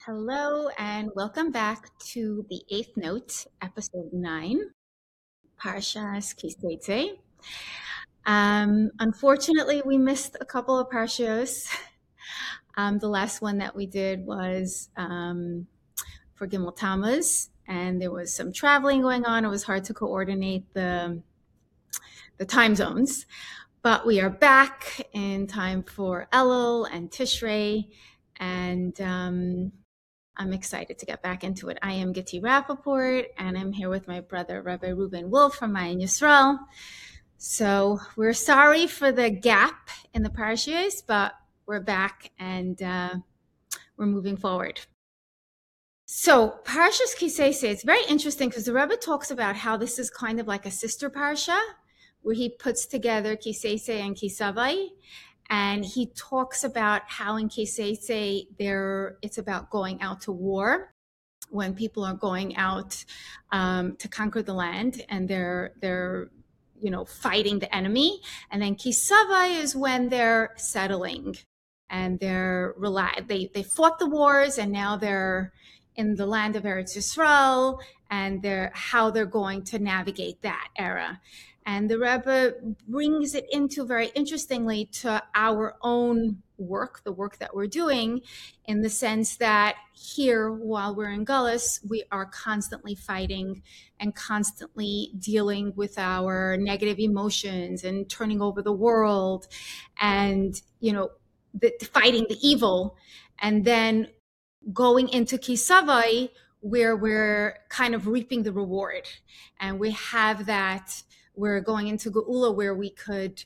Hello and welcome back to the Eighth Note, episode 9, Parshas Kisletzei. Unfortunately, we missed a couple of Parshios. The last one that we did was for Gimel Tammuz, and there was some traveling going on. It was hard to coordinate the time zones. But we are back in time for Elul and Tishrei, and I'm excited to get back into it. I am Gitti Rappaport, and I'm here with my brother, Rabbi Reuben Wolf from Mayan Yisrael. So we're sorry for the gap in the parashiyos, but we're back and we're moving forward. So Parashas Kisletzei, it's very interesting because the Rebbe talks about how this is kind of like a sister parasha, where he puts together Kisletzei and Kisavai. And he talks about how in Kisletzei it's about going out to war, when people are going out to conquer the land and they're fighting the enemy. And then Kisavai is when they're settling and they fought the wars and now they're in the land of Eretz Yisrael, and how they're going to navigate that era. And the Rebbe brings it into, very interestingly, to our own work, the work that we're doing, in the sense that here, while we're in Gullus, we are constantly fighting and constantly dealing with our negative emotions and turning over the world and, fighting the evil. And then going into Kisavai, where we're kind of reaping the reward. And we have that. We're going into Geula where we could,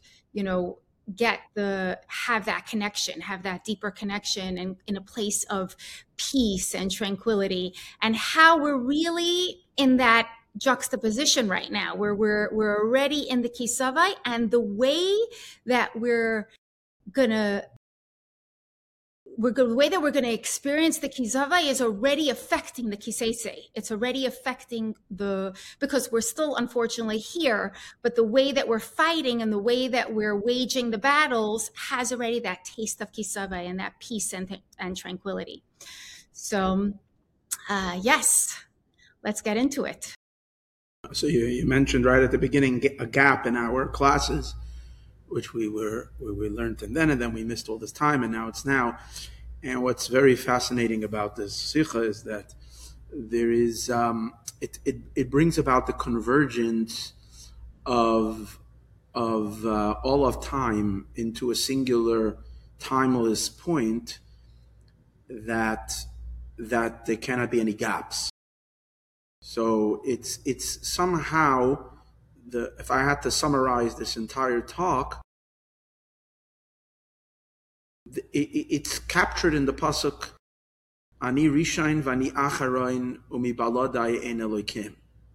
have that connection, have that deeper connection, and in a place of peace and tranquility, and how we're really in that juxtaposition right now, where we're already in the Kisavai, and the way that we're going to experience the Kisavai is already affecting the Kisletzei. It's already affecting because we're still unfortunately here, but the way that we're fighting and the way that we're waging the battles has already that taste of Kisavai and that peace and tranquility. So, yes, let's get into it. So you mentioned right at the beginning a gap in our classes, which we learned and then we missed all this time, and now it's now. And what's very fascinating about this sikha is that there is it brings about the convergence of all of time into a singular timeless point that there cannot be any gaps. So it's somehow if I had to summarize this entire talk, it's captured in the pasuk Ani Rishain Vani Acharoin Umi Baladai Ein Elokim.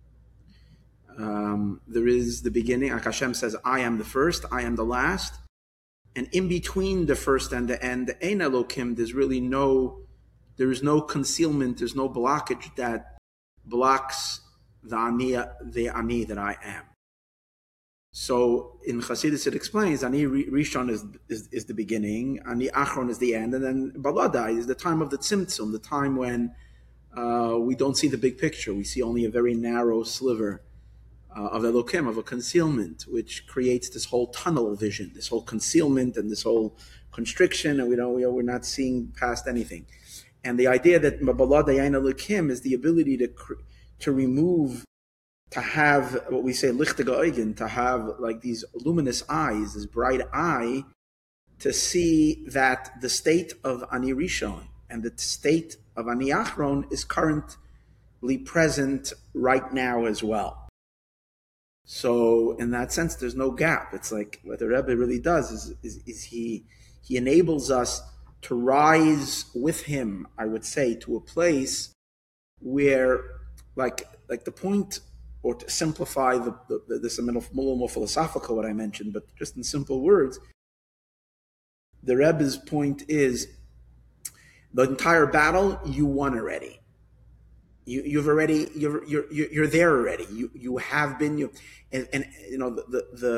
There is the beginning, like Hashem says, I am the first, I am the last, and in between the first and the end, Ein Elokim, there is no concealment, there's no blockage that blocks the Ani that I am. So in Chassidus it explains, Ani Rishon is the beginning, Ani Achron is the end, and then Baladai is the time of the Tzimtzum, the time when we don't see the big picture. We see only a very narrow sliver of Elokim, of a concealment, which creates this whole tunnel vision, this whole concealment and this whole constriction, and we're not seeing past anything. And the idea that Baladai Ein Elokim is the ability to remove, to have what we say lichtige Augen, to have like these luminous eyes, this bright eye, to see that the state of Ani Rishon and the state of Ani Achron is currently present right now as well. So in that sense, there's no gap. It's like what the Rebbe really does is he enables us to rise with him, I would say, to a place where like the point, or to simplify this a little more philosophical what I mentioned, but just in simple words, the Rebbe's point is the entire battle you won already. You're there already. You have been and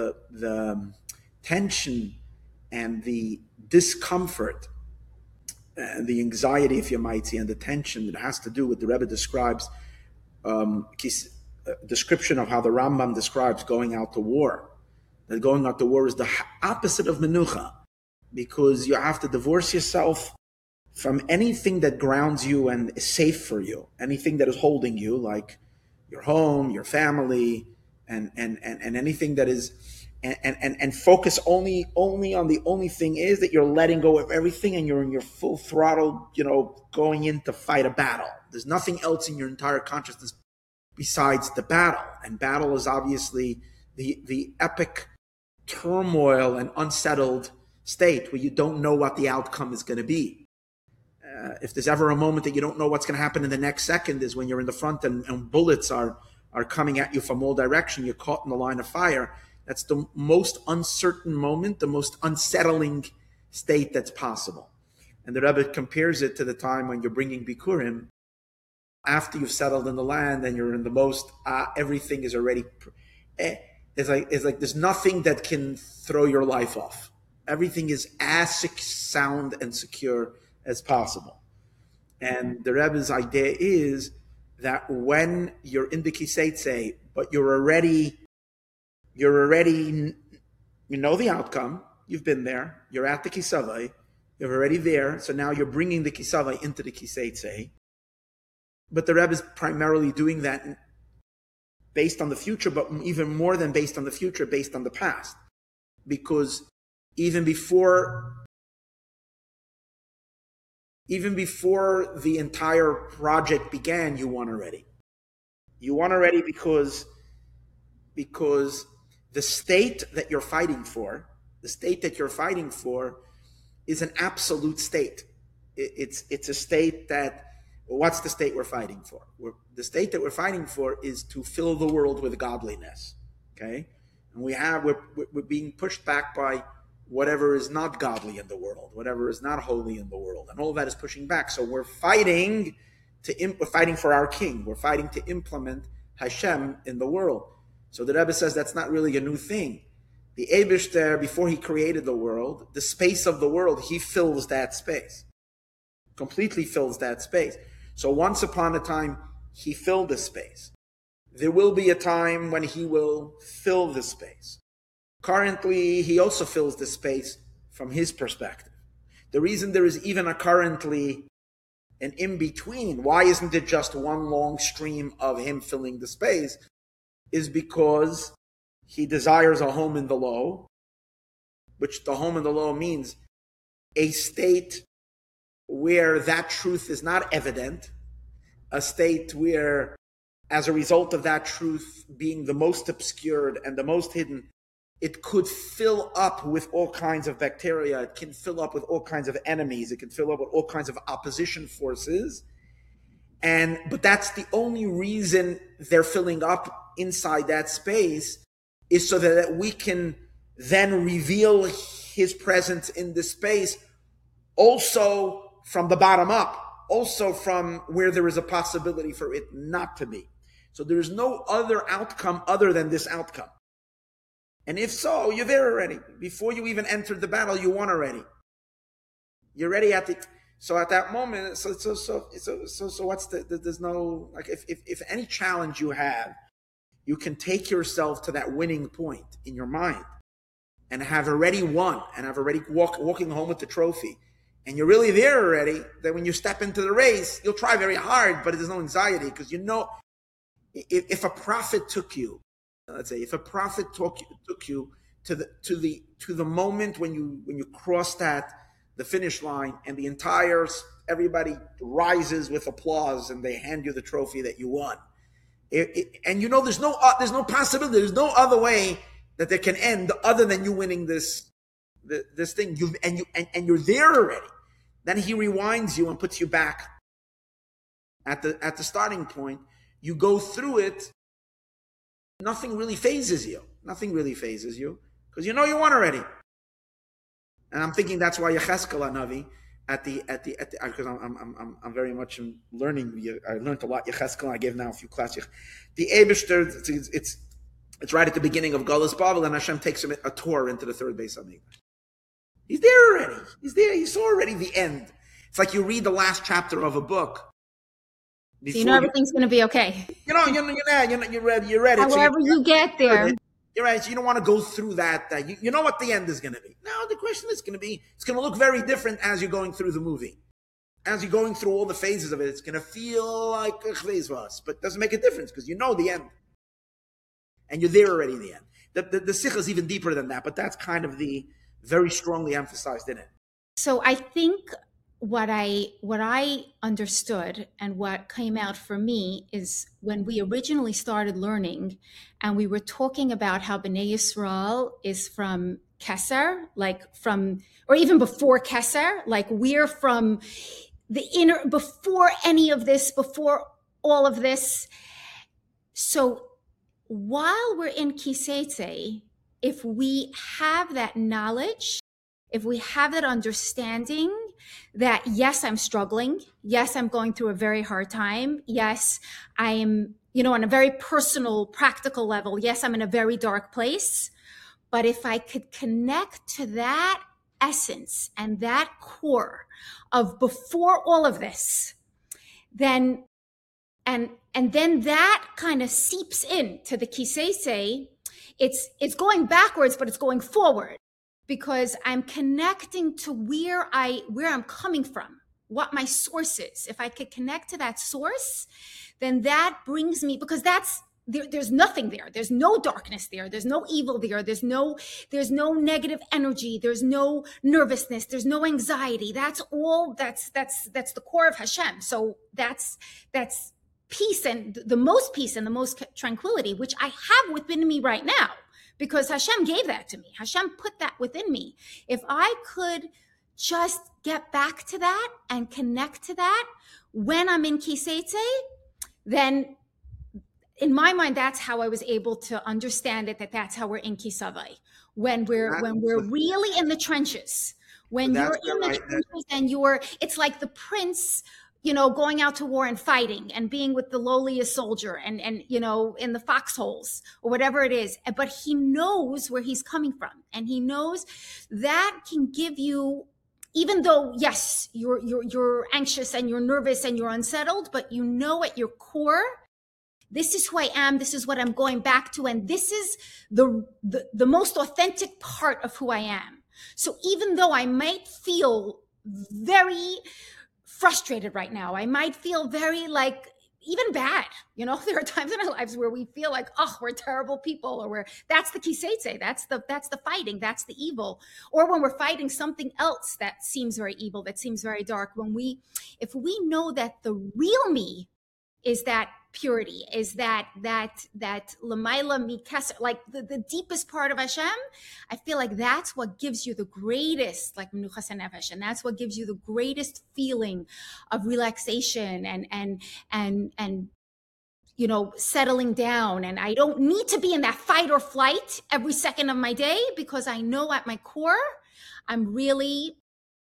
the tension and the discomfort and the anxiety, if you might see, and the tension that has to do with the Rebbe describes description of how the Rambam describes going out to war. That going out to war is the opposite of menucha, because you have to divorce yourself from anything that grounds you and is safe for you, anything that is holding you, like your home, your family, and anything that is, and focus only on the only thing is that you're letting go of everything and you're in your full throttle, going in to fight a battle. There's nothing else in your entire consciousness besides the battle. And battle is obviously the epic turmoil and unsettled state where you don't know what the outcome is going to be. If there's ever a moment that you don't know what's going to happen in the next second, is when you're in the front and bullets are coming at you from all directions. You're caught in the line of fire. That's the most uncertain moment, the most unsettling state that's possible. And the Rebbe compares it to the time when you're bringing Bikurim, after you've settled in the land and you're in the most, everything is already, it's like there's nothing that can throw your life off. Everything is as sound and secure as possible. And the Rebbe's idea is that when you're in the Kiseitse, but you know the outcome, you've been there, you're at the Kisavai, you're already there, so now you're bringing the Kisavai into the Kiseitse. But the Rebbe is primarily doing that based on the future, but even more than based on the future, based on the past. Because even before the entire project began, you won already. You won already because the state that you're fighting for is an absolute state. It's a state that, what's the state we're fighting for? The state that we're fighting for is to fill the world with godliness. Okay? And we're being pushed back by whatever is not godly in the world, whatever is not holy in the world, and all of that is pushing back. So we're fighting for our king. We're fighting to implement Hashem in the world. So the Rebbe says that's not really a new thing. The Eibishter, before he created the world, the space of the world, he fills that space, completely fills that space. So once upon a time, he filled the space. There will be a time when he will fill the space. Currently, he also fills the space from his perspective. The reason there is even a currently an in-between, why isn't it just one long stream of him filling the space, is because he desires a home in the low, which the home in the low means a state where that truth is not evident, a state where, as a result of that truth being the most obscured and the most hidden, it could fill up with all kinds of bacteria. It can fill up with all kinds of enemies. It can fill up with all kinds of opposition forces. But that's the only reason they're filling up inside that space, is so that we can then reveal his presence in this space, also from the bottom up, also from where there is a possibility for it not to be. So there is no other outcome other than this outcome. And if so, you're there already. Before you even entered the battle, you won already. You're ready at the. So at that moment, so what's there's no, like, if any challenge you have, you can take yourself to that winning point in your mind and have already won and have already walking home with the trophy. And you're really there already, that when you step into the race, you'll try very hard, but there's no anxiety, because you know, if a prophet took you, let's say, if a prophet took you to the moment when you cross the finish line, and everybody rises with applause and they hand you the trophy that you won, and you know there's no possibility, there's no other way that they can end other than you winning this thing. You're there already. Then he rewinds you and puts you back at the starting point. You go through it. Nothing really phases you. Because you know you won already. And I'm thinking that's why Yecheskel Hanavi because I'm very much learning. I learned a lot Yecheskel. I gave now a few classes. The Eibishter, it's right at the beginning of Galus Bavel, and Hashem takes him a tour into the third base of Mikdash. He's there already. He's there. He saw already the end. It's like you read the last chapter of a book. So you know everything's going to be okay. You read it. However you get there. You're right. So you don't want to go through that. You know what the end is going to be. No, the question is going to be, it's going to look very different as you're going through the movie. As you're going through all the phases of it, it's going to feel like a chvezvas, but it doesn't make a difference because you know the end. And you're there already in the end. The sikha is even deeper than that, but that's kind of the very strongly emphasized in it. So I think what I understood and what came out for me is when we originally started learning and we were talking about how Bnei Yisrael is from Keser, or even before Keser, like we're from the inner, before any of this, before all of this. So while we're in Kiseitse, if we have that knowledge, if we have that understanding that, yes, I'm struggling. Yes, I'm going through a very hard time. Yes, I am, on a very personal, practical level. Yes, I'm in a very dark place. But if I could connect to that essence and that core of before all of this, then, and then that kind of seeps into the Kiseitse, it's going backwards, but it's going forward. Because I'm connecting to where I'm coming from, what my source is. If I could connect to that source, then that brings me, because there's nothing there. There's no darkness there. There's no evil there. There's no negative energy. There's no nervousness. There's no anxiety. That's the core of Hashem. So that's peace, and the most peace and the most tranquility, which I have within me right now. Because Hashem gave that to me. Hashem put that within me. If I could just get back to that and connect to that when I'm in Kiseitse, then in my mind, that's how I was able to understand it, that's how we're in Kisavai. When we're really in the trenches. When you're in the trenches and it's like the prince, going out to war and fighting and being with the lowliest soldier and in the foxholes or whatever it is. But he knows where he's coming from. And he knows that can give you, even though, yes, you're anxious and you're nervous and you're unsettled, but at your core, this is who I am. This is what I'm going back to. And this is the most authentic part of who I am. So even though I might feel very frustrated right now, I might feel very even bad. There are times in our lives where we feel like, oh, we're terrible people, or that's the Kiseitse, that's the fighting, that's the evil. Or when we're fighting something else that seems very evil, that seems very dark, if we know that the real me is that purity, is that lamaila mikesser, like the deepest part of Hashem, I feel like that's what gives you the greatest, like menuchas hanefesh, and that's what gives you the greatest feeling of relaxation and settling down. And I don't need to be in that fight or flight every second of my day, because I know at my core, I'm really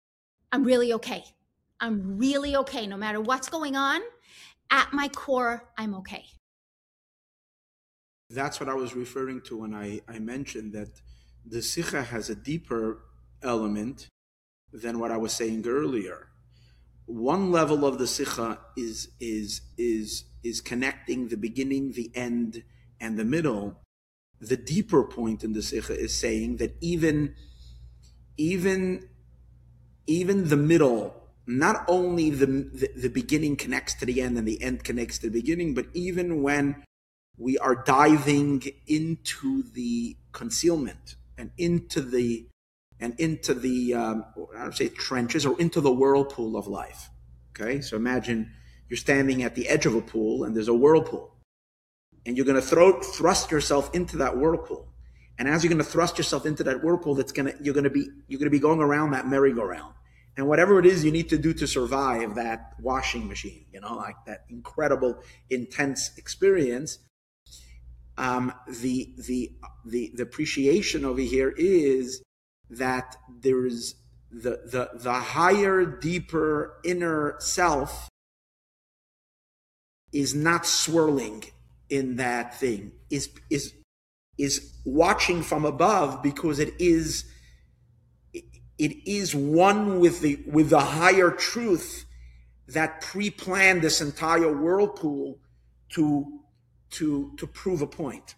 okay. I'm really okay, no matter what's going on. At my core, I'm okay. That's what I was referring to when I mentioned that the sikha has a deeper element than what I was saying earlier. One level of the sikha is connecting the beginning, the end, and the middle. The deeper point in the sikha is saying that even the middle, not only the beginning connects to the end and the end connects to the beginning, but even when we are diving into the concealment and into the I would say trenches, or into the whirlpool of life. Okay, so imagine you're standing at the edge of a pool and there's a whirlpool, and you're going to thrust yourself into that whirlpool. And as you're going to thrust yourself into that whirlpool, you're going to be going around that merry-go-round. And whatever it is you need to do to survive that washing machine, like that incredible, intense experience. The appreciation over here is that there is the higher, deeper inner self is not swirling in that thing, is watching from above, because it is It is one with the higher truth that pre-planned this entire whirlpool to prove a point.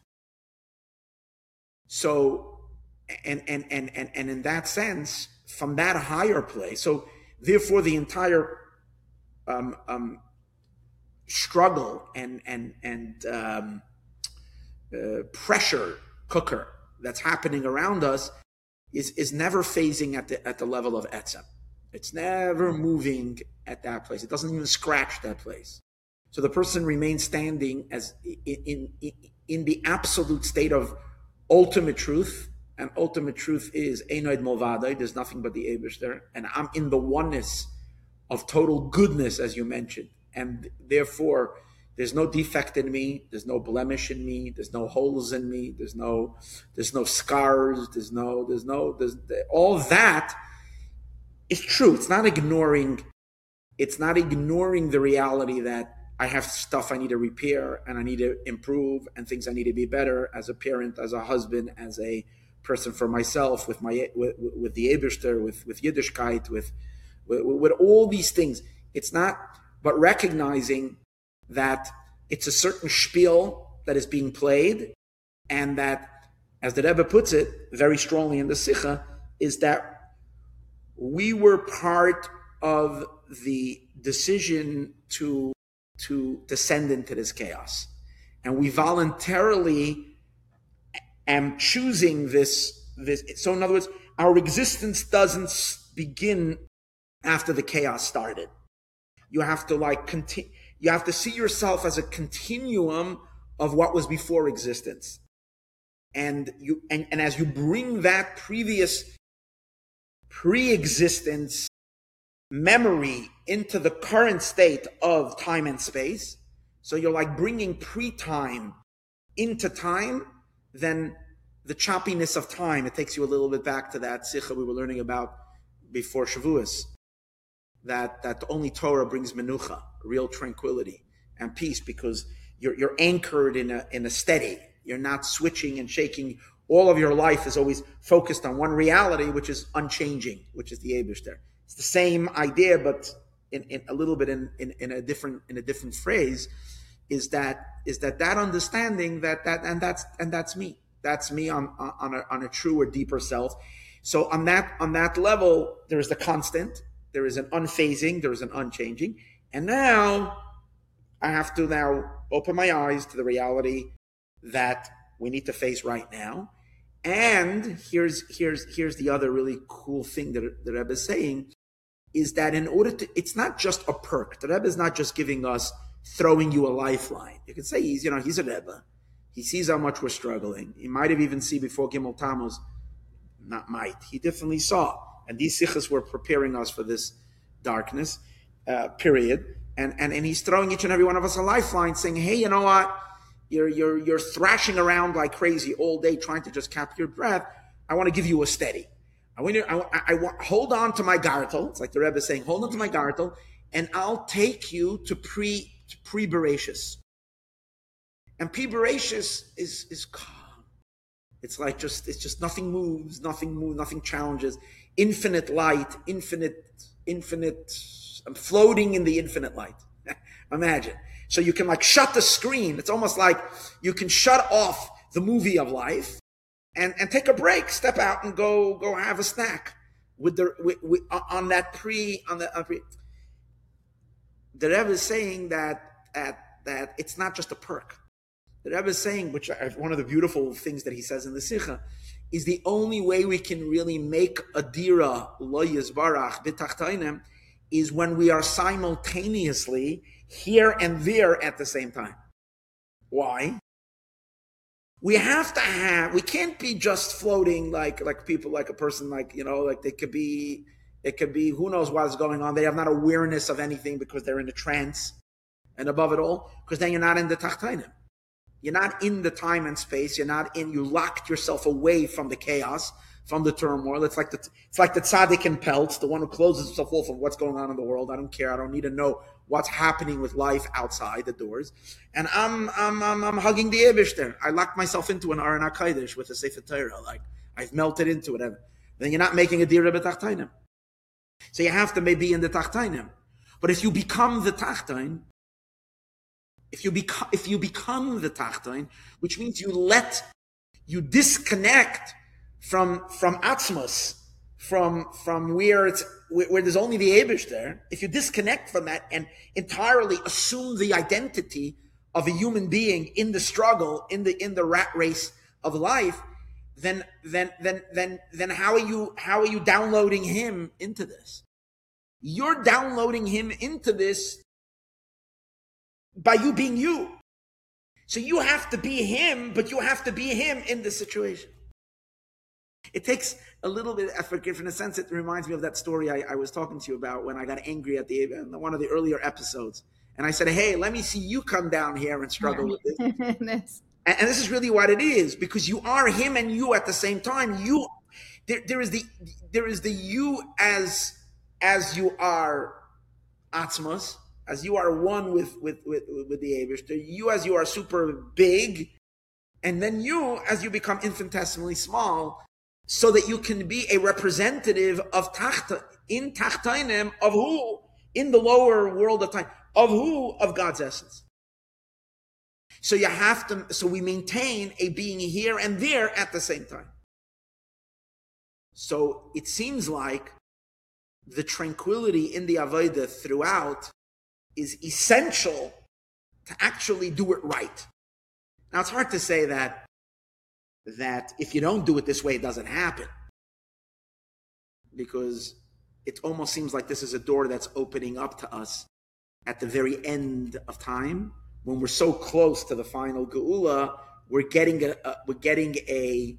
So, and in that sense, from that higher place, so therefore the entire struggle and pressure cooker that's happening around us is never phasing at the level of etzem. It's never moving at that place. It doesn't even scratch that place. So the person remains standing as in the absolute state of ultimate truth, and ultimate truth is Einoid Movadai. There's nothing but the Eibishter, and I'm in the oneness of total goodness, as you mentioned, and therefore there's no defect in me, there's no blemish in me, there's no holes in me, there's no scars, there's all that is true. It's not ignoring the reality that I have stuff I need to repair and I need to improve and things I need to be better as a parent, as a husband, as a person for myself, with the Eibishter, with Yiddishkeit, with all these things. It's not, but recognizing that it's a certain spiel that is being played, and that, as the Rebbe puts it very strongly in the Sikha, is that we were part of the decision to descend into this chaos. And we voluntarily am choosing this. So in other words, our existence doesn't begin after the chaos started. You have to continue. You have to see yourself as a continuum of what was before existence. And as you bring that previous pre-existence memory into the current state of time and space, so you're like bringing pre-time into time, then the choppiness of time, it takes you a little bit back to that sikha we were learning about before Shavuos, that only Torah brings menucha, real tranquility and peace, because you're anchored in a steady. You're not switching and shaking. All of your life is always focused on one reality, which is unchanging, which is the Eibishter. It's the same idea, but in a little bit in a different phrase. Is that understanding that's me. That's me on a truer, deeper self. So on that level, there is the constant, there is an unphasing, there is an unchanging, and now I have to open my eyes to the reality that we need to face right now. And here's the other really cool thing that the Rebbe is saying, is that in order to, it's not just a perk. The Rebbe is not just giving us, throwing you a lifeline. You could say he's a Rebbe. He sees how much we're struggling. He might have even seen before Gimel Tammuz, he definitely saw. And these sikhs were preparing us for this darkness, period. And he's throwing each and every one of us a lifeline, saying, hey, you know what? You're thrashing around like crazy all day trying to just capture your breath. I want to give you a steady. I want hold on to my gartel. It's like the Rebbe is saying, hold on to my gartel, and I'll take you to pre-Bereshis. And pre-Bereshis is calm. It's just nothing moves, nothing challenges. Infinite light, infinite. I'm floating in the infinite light. Imagine. So you can shut the screen. It's almost like you can shut off the movie of life and take a break, step out and go have a snack on that pre. The Rebbe is saying that it's not just a perk. The Rebbe is saying, which one of the beautiful things that he says in the Sikha, is the only way we can really make a dira lo yizbarach b'tachtonim is when we are simultaneously here and there at the same time. Why? We can't be just floating like people, like a person, it could be who knows what's going on. They have not awareness of anything because they're in a trance. And above it all, because then you're not in the tachtonim. You're not in the time and space. You locked yourself away from the chaos, from the turmoil. It's like the tzaddik in pelts, the one who closes himself off of what's going on in the world. I don't care. I don't need to know what's happening with life outside the doors. And I'm hugging the Eibishter. I locked myself into an Aron HaKodesh with a Sefer Torah. I've melted into it. then you're not making a dira b'tachtainim. So you have to maybe in the tachtainim. But if you become the tachtain, if you become the tachtain, which means you disconnect from atzmos, from where there's only the Eibush there. If you disconnect from that and entirely assume the identity of a human being in the struggle, in the rat race of life, then how are you downloading him into this? You're downloading him into this by you being you. So you have to be him, but you have to be him in this situation. It takes a little bit of effort. In a sense, it reminds me of that story I was talking to you about when I got angry at one of the earlier episodes. And I said, hey, let me see you come down here and struggle with this. And this is really what it is, because you are him and you at the same time. There is the you as you are atzmos, as you are one with the Eibush, you as you are super big, and then you as you become infinitesimally small, so that you can be a representative of in tachtainim, of who? In the lower world of time. Of who? Of God's essence. So so we maintain a being here and there at the same time. So it seems like the tranquility in the Avodah throughout is essential to actually do it right. Now it's hard to say that if you don't do it this way, it doesn't happen. Because it almost seems like this is a door that's opening up to us at the very end of time, when we're so close to the final geula. We're getting and the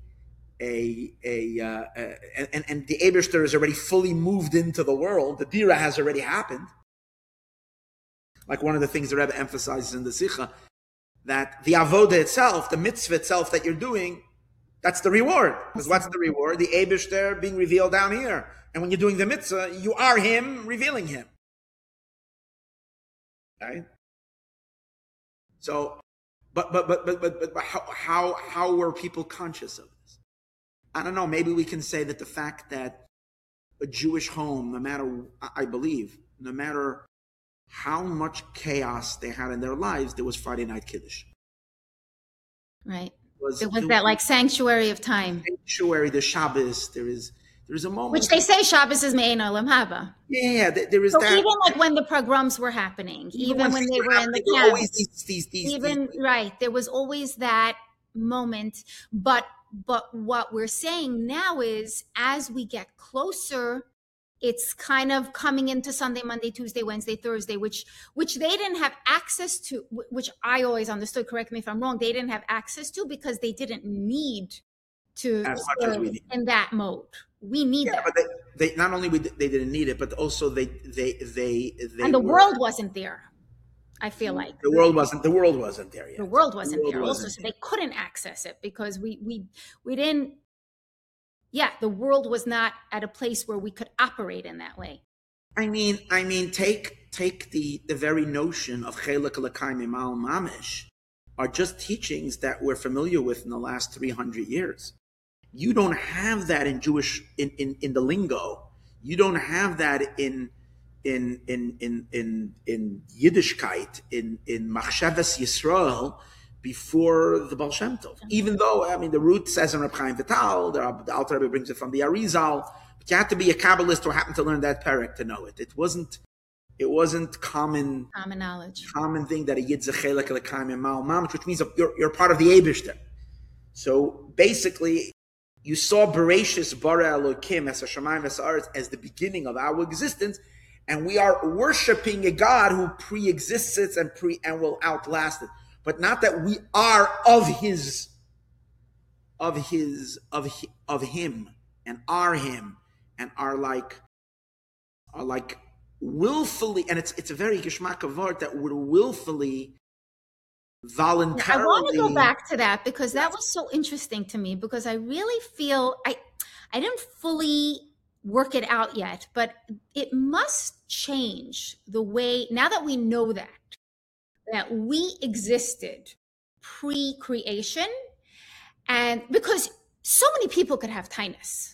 Eibishter is already fully moved into the world. The dira has already happened. Like one of the things the Rebbe emphasizes in the Sikha, that the avoda itself, the mitzvah itself that you're doing, that's the reward. Because what's the reward? The Eibishter being revealed down here. And when you're doing the mitzvah, you are him revealing him. Right? So, but how were people conscious of this? I don't know. Maybe we can say that the fact that a Jewish home, I believe, no matter how much chaos they had in their lives, there was Friday night Kiddush. Right. There was that like sanctuary of time. Sanctuary, the Shabbos. There is a moment. Which they say Shabbos is Me'ein Olam Haba. Yeah, there is so that. Even like when the pogroms were happening, even when they were in the camps, right, there was always that moment. But what we're saying now is, as we get closer, it's kind of coming into Sunday, Monday, Tuesday, Wednesday, Thursday, which they didn't have access to, which I always understood, correct me if I'm wrong, they didn't have access to because they didn't need to stay in that mode. We need that. But they not only they didn't need it, but also they and the world wasn't there. I feel like the world wasn't there yet. The world wasn't there also, so they couldn't access it because we didn't. Yeah, the world was not at a place where we could operate in that way. I mean, take the very notion of Chelek L'Kaim Imal Mamish are just teachings that we're familiar with in the last 300 years. You don't have that in Jewish in the lingo. You don't have that in Yiddishkeit, in Machshavas Yisrael before the Baal Shem Tov. Even though, I mean, the root says in Reb Chaim Vital, the Alter Rebbe brings it from the Arizal, but you have to be a Kabbalist or happen to learn that parak to know it. It wasn't common knowledge, common thing that a Yid Zachelek L'Kaim Imal Mamish, which means you're part of the Eibishter. So basically, you saw Bereshis Bara Elokim as Hashemayim as Haaretz as the beginning of our existence, and we are worshiping a God who pre-exists it and will outlast it. But not that we are of him and are like willfully, and it's a very geschmack of art that we're willfully, voluntarily. I want to go back to that because that was so interesting to me, because I really feel I didn't fully work it out yet, but it must change the way, now that we know that we existed pre-creation, and because so many people could have tinus.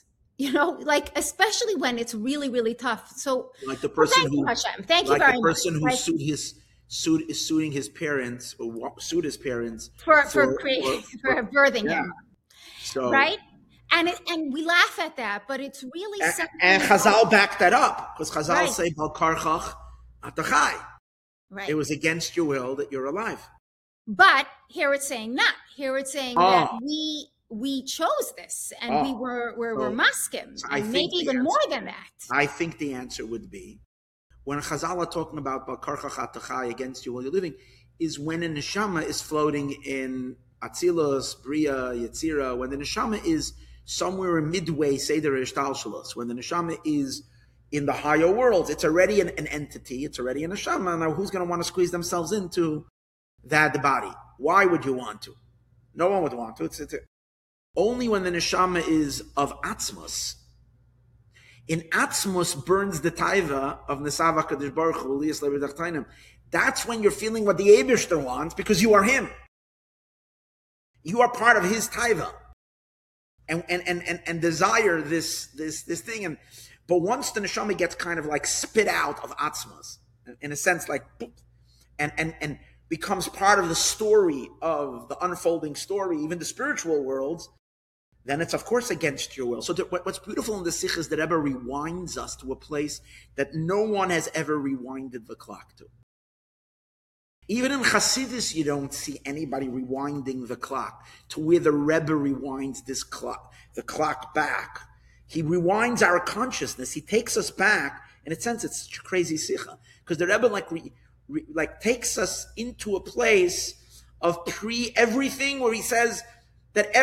like especially when it's really, really tough. So like the person thank you, who, Hashem. Thank you like very the much. person who suing his parents, or sued his parents For birthing yeah. him, So right? And we laugh at that, but it's really something. And Chazal backed that up, because Chazal Right. say Bal Karchach Atachai. Right. It was against your will that you're alive. But here it's saying not. Here it's saying that we chose this, and we're maskim, So and maybe even more than that. I think the answer would be, when Chazal are talking about Bal Karchach Atachai, against you while you're living, is when a neshama is floating in Atzilus, Bria, Yetzira, when the neshama is somewhere midway Seder Ishtalshalos, when the neshama is in the higher worlds, it's already an entity, it's already a neshama. Now, who's going to want to squeeze themselves into that body? Why would you want to? No one would want to. It's only when the neshama is of Atzmos. In Atzmos burns the taiva of Nesava Kadosh Baruch Hu, Liyas Levi Dachtainim. That's when you're feeling what the Eibishter wants, because you are him. You are part of his taiva. And desire this thing, but once the neshama gets kind of like spit out of atzmas, in a sense, like, and becomes part of the story of the unfolding story, even the spiritual worlds, then it's of course against your will. So what's beautiful in the Sikh is that Rebbe rewinds us to a place that no one has ever rewinded the clock to. Even in Hasidus, you don't see anybody rewinding the clock to where the Rebbe rewinds the clock back. He rewinds our consciousness. He takes us back. In a sense, it's crazy sikha, because the Rebbe like takes us into a place of pre-everything, where he says that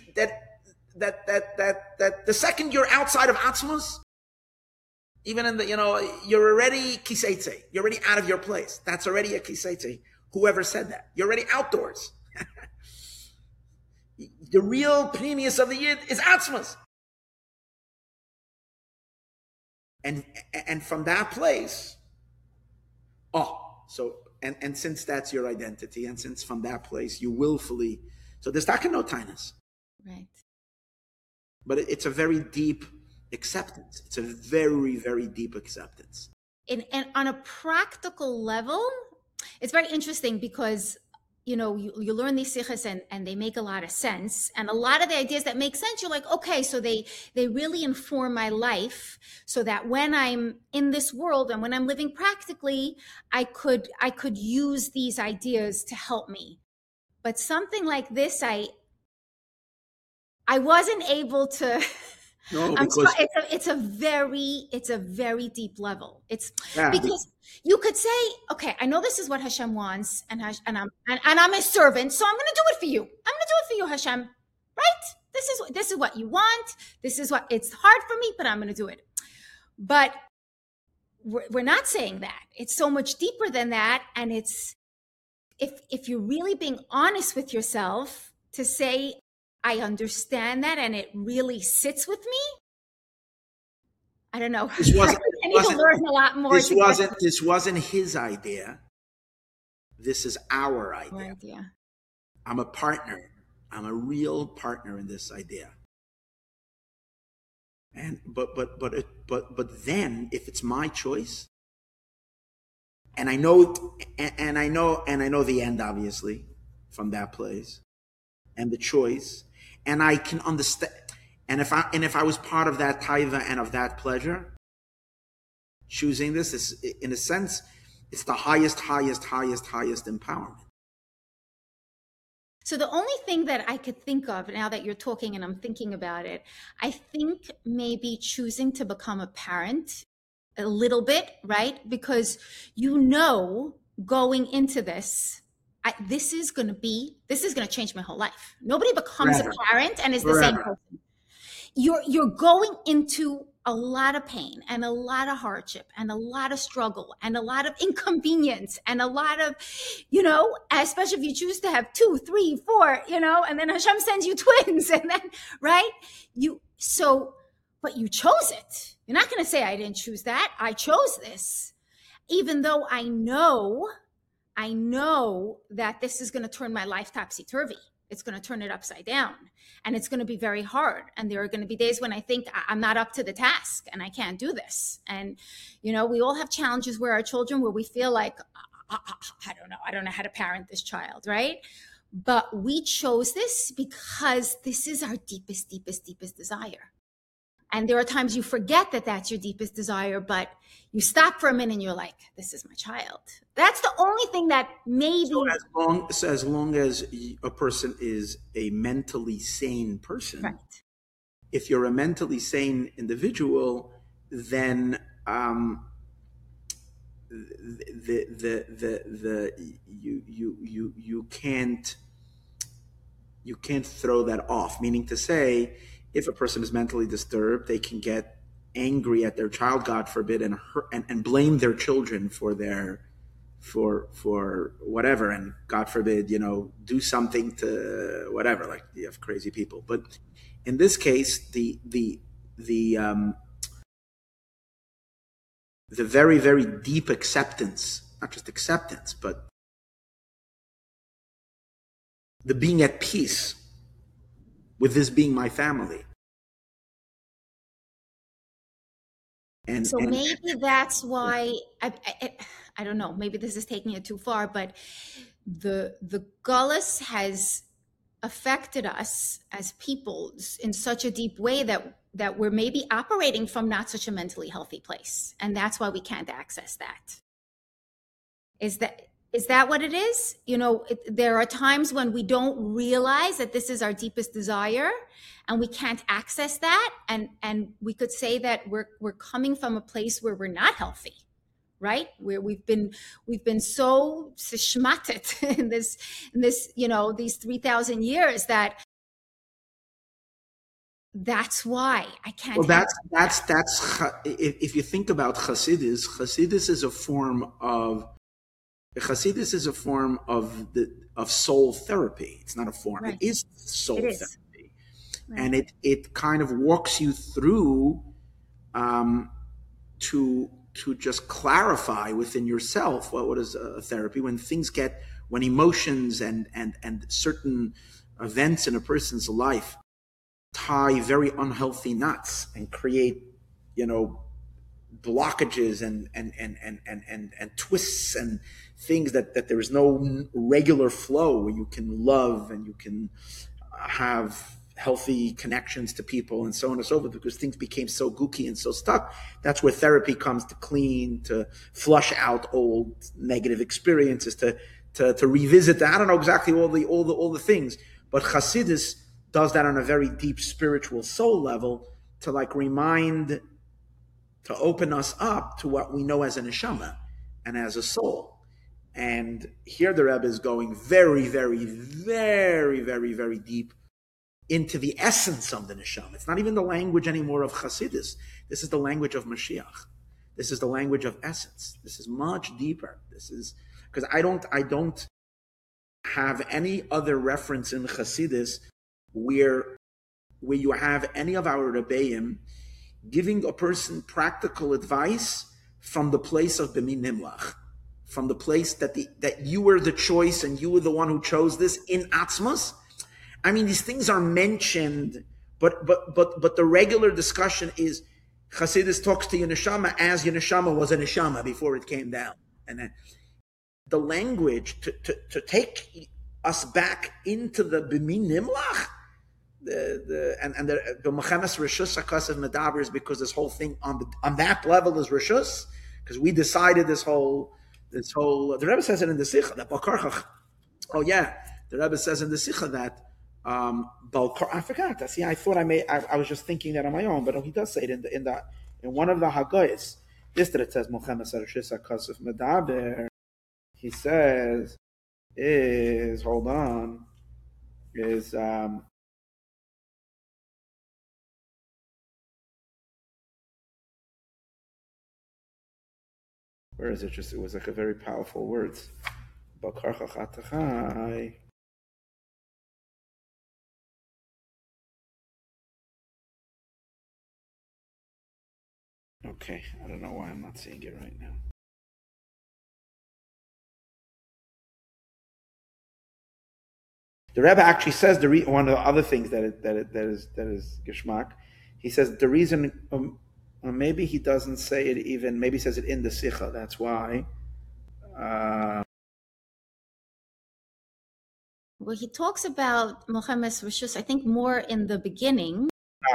that the second you're outside of Atzmos, even in the, you're already kiseitze. You're already out of your place. That's already a kiseitze. Whoever said that. You're already outdoors. The real pneumius of the Yid is Atzmos. And from that place, and since that's your identity, and since from that place you willfully, so there's taka no tainus. Right. But it's a very deep acceptance. It's a very, very deep acceptance. And on a practical level, it's very interesting because, you learn these sikhs and they make a lot of sense. And a lot of the ideas that make sense, you're like, okay, so they really inform my life, so that when I'm in this world and when I'm living practically, I could use these ideas to help me. But something like this, I wasn't able to. No, because it's a very deep level. Because you could say, okay, I know this is what Hashem wants, and I'm his servant, so I'm going to do it for you. I'm going to do it for you, Hashem. Right? This is what you want. This is what, it's hard for me, but I'm going to do it. But we're not saying that. It's so much deeper than that, and it's if you're really being honest with yourself to say, I understand that, and it really sits with me. I don't know. I need to learn a lot more. This wasn't his idea. This is our idea. I'm a partner. I'm a real partner in this idea. And but then, if it's my choice, and I know the end, obviously, from that place, and the choice. And I can understand, and if I was part of that taiva and of that pleasure, choosing this is, in a sense, it's the highest empowerment. So the only thing that I could think of now that you're talking and I'm thinking about it, I think maybe choosing to become a parent a little bit, right? Because going into this, this is going to change my whole life. Nobody becomes a parent and is the same person. You're going into a lot of pain and a lot of hardship and a lot of struggle and a lot of inconvenience and a lot of, especially if you choose to have 2, 3, 4, and then Hashem sends you twins, and then, right? But you chose it. You're not going to say, I didn't choose that. I chose this. Even though I know that this is going to turn my life topsy-turvy. It's going to turn it upside down, and it's going to be very hard. And there are going to be days when I think I'm not up to the task and I can't do this. And, we all have challenges where our children, where we feel like, I don't know how to parent this child, right? But we chose this because this is our deepest, deepest, deepest desire. And there are times you forget that that's your deepest desire, but you stop for a minute and you're like, this is my child. That's the only thing that maybe. So as long as a person is a mentally sane person, right. If you're a mentally sane individual, then you can't throw that off. Meaning to say, if a person is mentally disturbed, they can get angry at their child, God forbid, and blame their children for whatever, and God forbid, do something to whatever. Like, you have crazy people. But in this case, the very, very deep acceptance, not just acceptance, but the being at peace with this being my family. And maybe that's why I don't know, maybe this is taking it too far, but the Gullus has affected us as people in such a deep way that we're maybe operating from not such a mentally healthy place. And that's why we can't access that. Is that what it is? There are times when we don't realize that this is our deepest desire and we can't access that. And we could say that we're coming from a place where we're not healthy, right? Where we've been so sishmatet in this, these 3,000 years that's why I can't. Well, that's if you think about Chassidus is a form of soul therapy. It's not a form. Right. It is soul therapy. Right. And it kind of walks you through to just clarify within yourself what is a therapy when emotions and certain events in a person's life tie very unhealthy knots and create, blockages and twists and things that there is no regular flow where you can love and you can have healthy connections to people and so on and so forth, because things became so gooky and so stuck. That's where therapy comes to clean, to flush out old negative experiences, to revisit that. I don't know exactly all the things, but Chassidus does that on a very deep spiritual soul level to open us up to what we know as a neshama and as a soul. And here the Rebbe is going very, very, very, very, very deep into the essence of the neshama. It's not even the language anymore of Chassidus. This is the language of Mashiach. This is the language of essence. This is much deeper. This is because I don't have any other reference in Chassidus where you have any of our Rebbeim giving a person practical advice from the place of B'min Nimlach, from the place that you were the choice and you were the one who chose this in Atzmos. I mean, these things are mentioned, but the regular discussion is Chassidus talks to your neshama as your neshama was a neshama before it came down, and then the language to take us back into the B'min Nimlach. The Mechemes Rishus HaKasav Medaber is because this whole thing on that level is Rishus, because we decided this whole the Rebbe says it in the Sikha that Balkarchach. Oh yeah, the Rebbe says in the Sikha that I forgot. See, I thought I was just thinking that on my own, but he does say it in one of the Haggais. This that it says Mechemes Rishus HaKasav Medaber. He says where is it? It was like a very powerful words. Okay, I don't know why I'm not seeing it right now. The Rebbe actually says one of the other things that is geschmack. He says the reason, or maybe he doesn't say it even. Maybe he says it in the Sikha. That's why. Well, he talks about Milchemes Rishus, I think, more in the beginning.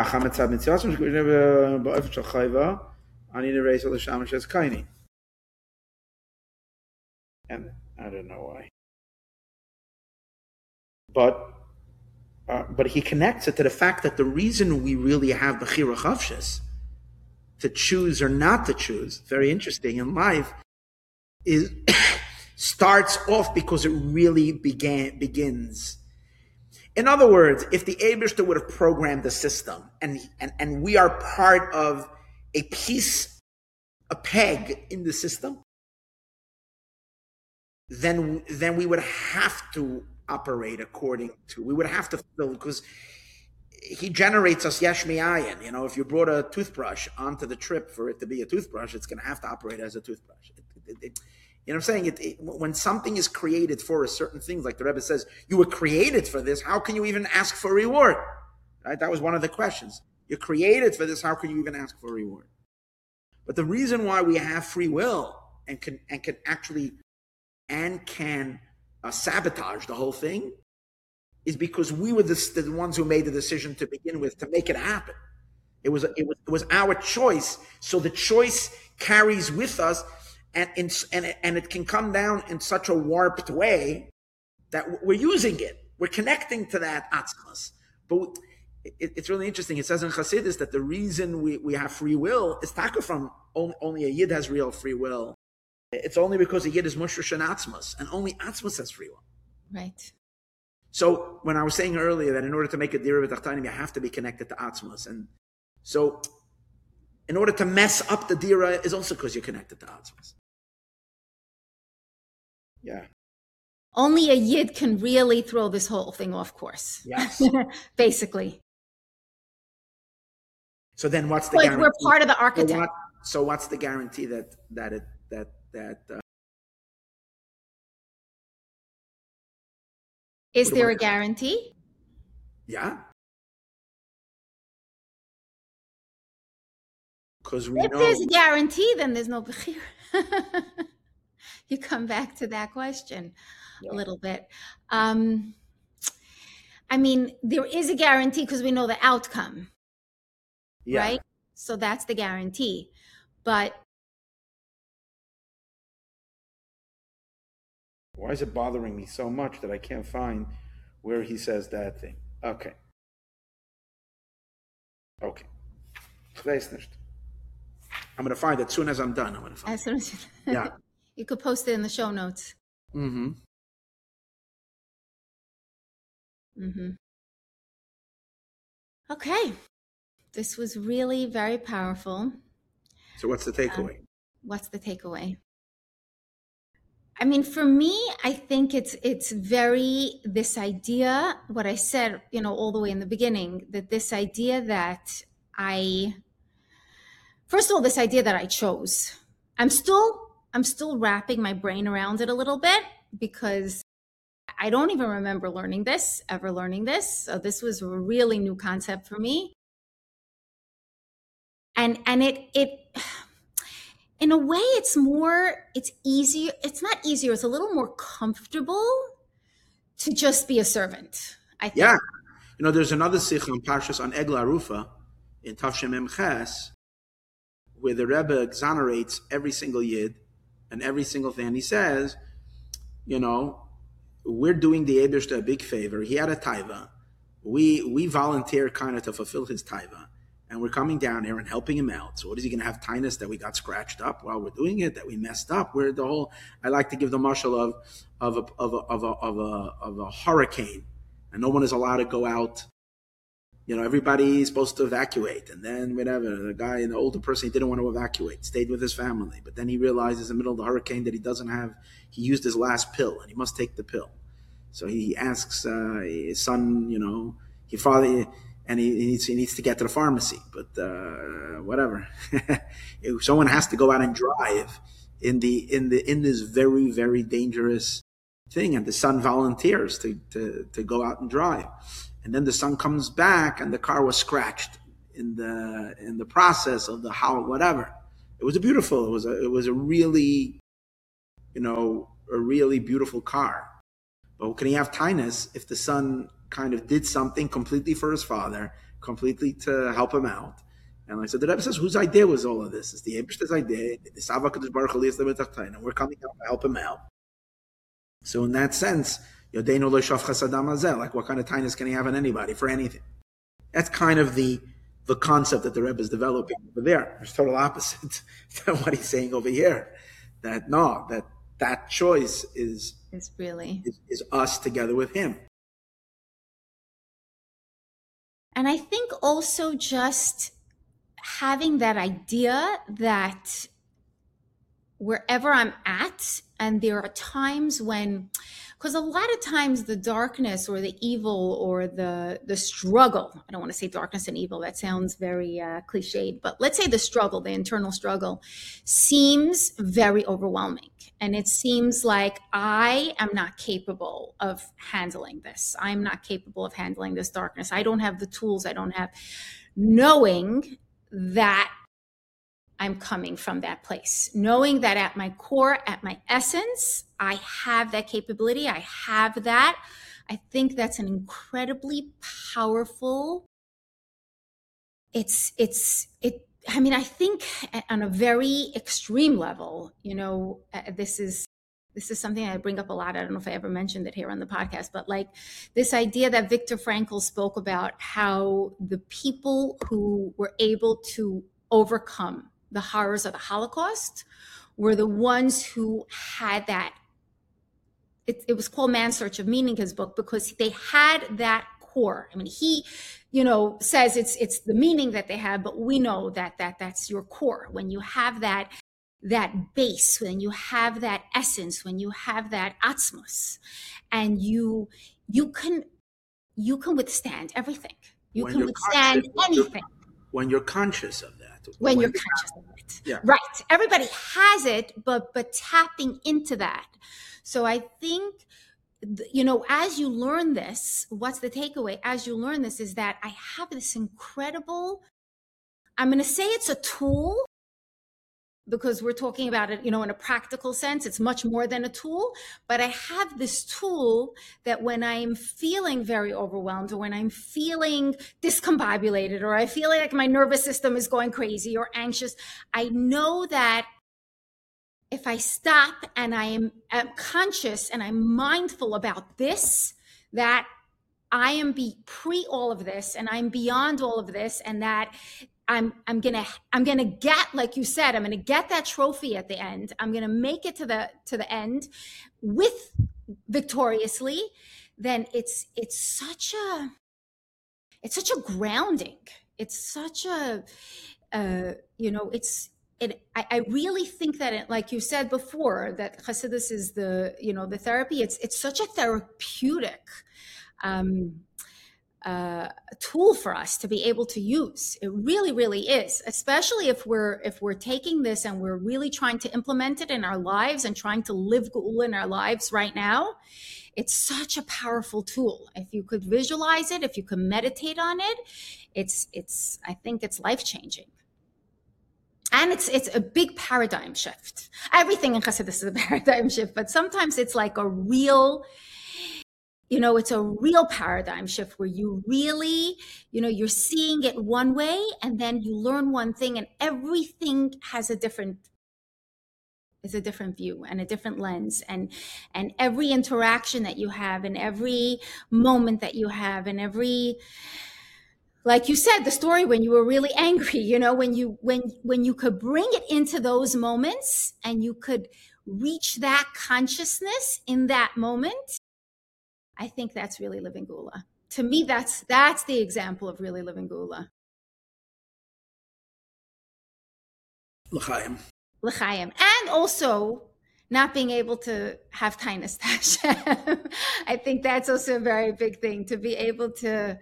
And I don't know why. But he connects it to the fact that the reason we really have Bechira Chavshis, to choose or not to choose, very interesting in life, is starts off because it really begins. In other words, if the Eibishter would have programmed the system and we are part of a piece, a peg in the system, then we would have to operate according to, we would have to fill, because he generates us yesh mi'ayin. You know, if you brought a toothbrush onto the trip for it to be a toothbrush, it's going to have to operate as a toothbrush. You know what I'm saying? When something is created for a certain thing, like the Rebbe says, you were created for this, how can you even ask for a reward? Right? That was one of the questions. You're created for this, how can you even ask for a reward? But the reason why we have free will and can sabotage the whole thing is because we were the ones who made the decision to begin with to make it happen. It was our choice. So the choice carries with us, and it can come down in such a warped way that we're using it. We're connecting to that atzmas. But it's really interesting. It says in Chassidus that the reason we have free will is taka from only a yid has real free will. It's only because a yid is mushrosh and atzmas, and only atzmas has free will. Right. So when I was saying earlier that in order to make a dira v'tachtanim, you have to be connected to atzmas, and so in order to mess up the dira is also because you're connected to atzmas. Yeah. Only a yid can really throw this whole thing off course. Yes. Basically. So then, what's the guarantee? We're part of the architect. So what's the guarantee that is there a guarantee? Yeah. Because if there's a guarantee, then there's no bechira. You come back to that question a little bit. I mean, there is a guarantee because we know the outcome, right? So that's the guarantee. But why is it bothering me so much that I can't find where he says that thing? Okay. I'm going to find it as soon as I'm done. I'm going to find it. Yeah. You could post it in the show notes. Mm-hmm. Okay. This was really very powerful. So what's the takeaway? What's the takeaway? I mean, for me, I think it's very, this idea, what I said, all the way in the beginning, that this idea that first of all, this idea that I chose, I'm still wrapping my brain around it a little bit because I don't even remember ever learning this. So this was a really new concept for me. And it in a way, it's easier. It's not easier. It's a little more comfortable to just be a servant, I think. Yeah. There's another sikh on Parshas on Egla Arufa in Tavshem Mem Ches, where the Rebbe exonerates every single yid and every single thing. And he says, we're doing the Eibishter a big favor. He had a taiva. We volunteer kind of to fulfill his taiva. And we're coming down here and helping him out. So what is he going to have tinus that we got scratched up while we're doing it, that we messed up? We're the whole. I like to give the mashal of a hurricane, and no one is allowed to go out. Everybody is supposed to evacuate, and then whatever, the older person, he didn't want to evacuate, stayed with his family, but then he realizes in the middle of the hurricane that he doesn't have. He used his last pill, and he must take the pill. So he asks his son, your father. And he needs to get to the pharmacy, but whatever. Someone has to go out and drive in this very, very dangerous thing, and the son volunteers to go out and drive. And then the son comes back and the car was scratched in the process of the how whatever. It was it was a really, a really beautiful car. But can he have tinus if the son kind of did something completely for his father, completely to help him out? And like I said, the Rebbe says, whose idea was all of this? It's the Eibishter's idea. And we're coming out to help him out. So in that sense, like what kind of tinus can he have on anybody for anything? That's kind of the concept that the Rebbe is developing over there. It's total opposite than what he's saying over here. That choice is really is us together with him. And I think also just having that idea that wherever I'm at, and there are times when, because a lot of times the darkness or the evil or the struggle, I don't want to say darkness and evil, that sounds very cliched, but let's say the struggle, the internal struggle, seems very overwhelming. And it seems like I am not capable of handling this. I'm not capable of handling this darkness. I don't have the tools. I don't have, knowing that I'm coming from that place, knowing that at my core, at my essence, I have that capability. I have that. I think that's an incredibly powerful. I think on a very extreme level, this is something I bring up a lot. I don't know if I ever mentioned it here on the podcast, but like this idea that Viktor Frankl spoke about, how the people who were able to overcome the horrors of the Holocaust were the ones who had that. It was called Man's Search of Meaning, his book, because they had that core. I mean, he, says it's the meaning that they have, but we know that's your core. When you have that base, when you have that essence, when you have that atzmos, and you can withstand everything. You can withstand anything. When you're conscious of that. When you're conscious of it. Yeah. Right. Everybody has it, but tapping into that. So I think, as you learn this, what's the takeaway? As you learn this is that I have this incredible, I'm going to say it's a tool, because we're talking about it, in a practical sense. It's much more than a tool, but I have this tool that when I'm feeling very overwhelmed, or when I'm feeling discombobulated, or I feel like my nervous system is going crazy or anxious, I know that if I stop and I am conscious and I'm mindful about this, that I am pre all of this and I'm beyond all of this, and that I'm gonna get, like you said, I'm gonna get that trophy at the end. I'm gonna make it to the end victoriously. Then it's such a grounding. It's such a I really think that like you said before, that Hasidus is the therapy. It's such a therapeutic tool for us to be able to use. It really, really is, especially if we're taking this and we're really trying to implement it in our lives and trying to live Geula in our lives right now. It's such a powerful tool. If you could visualize it, if you could meditate on it, I think it's life-changing. And it's a big paradigm shift. Everything in Chassidus is a paradigm shift, but sometimes it's like a real, it's a real paradigm shift where you really, you're seeing it one way, and then you learn one thing, and everything has a different view and a different lens, and every interaction that you have, and every moment that you have, and every, like you said, the story when you were really angry, when you could bring it into those moments and you could reach that consciousness in that moment, I think that's really living Geula. To me, that's the example of really living Geula. L'chaim. L'chaim. And also not being able to have tinus to Hashem. I think that's also a very big thing, to be able to,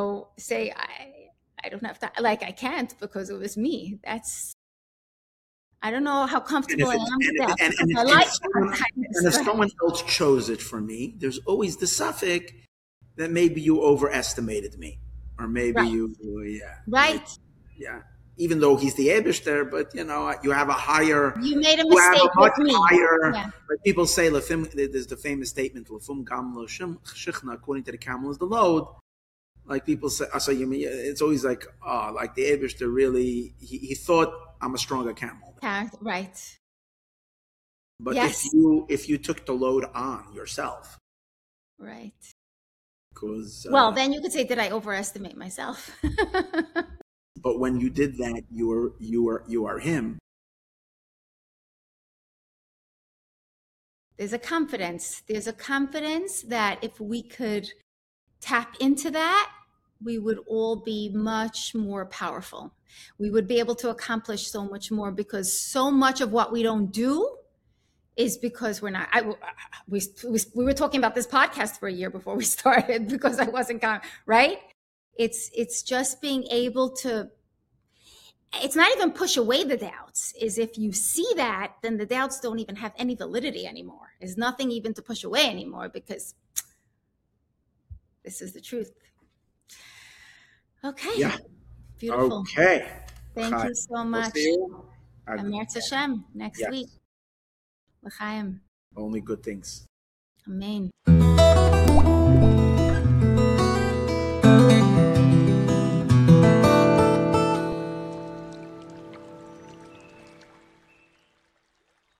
say, I don't have to, like, I can't because it was me. I don't know how And comfortable if I it's am with that, because I and like if that someone, and if kindness. someone else chose it for me, there's always the suffix that maybe you overestimated me, or maybe Right, you, yeah, maybe, right. yeah. Even though he's the Eibishter, but you have a higher, You made a you have mistake a with much me. higher. Yeah, Like people say, "Lefim," there's the famous statement, "Lefum gamlo shichna," according to the camel is the load. Like people say, so you mean it's always like, oh, like the Eibishter really, he thought I'm a stronger camel. right. But Yes, if you took the load on yourself, right. because Well, then you could say, did I overestimate myself? but when you did that, you are him. There's a confidence. There's a confidence that if we could tap into that, we would all be much more powerful. We would be able to accomplish so much more, because so much of what we don't do is because we're not. We were talking about this podcast for a year before we started, because I wasn't right. It's just being able to. It's not even push away the doubts. Is if you see that, then the doubts don't even have any validity anymore. There's nothing even to push away anymore, because this is the truth. Okay. Yeah. Beautiful. Okay. Thank you so We'll much. see you. Amer Hashem next Yes. week. L'chaim. Only good things. Amen.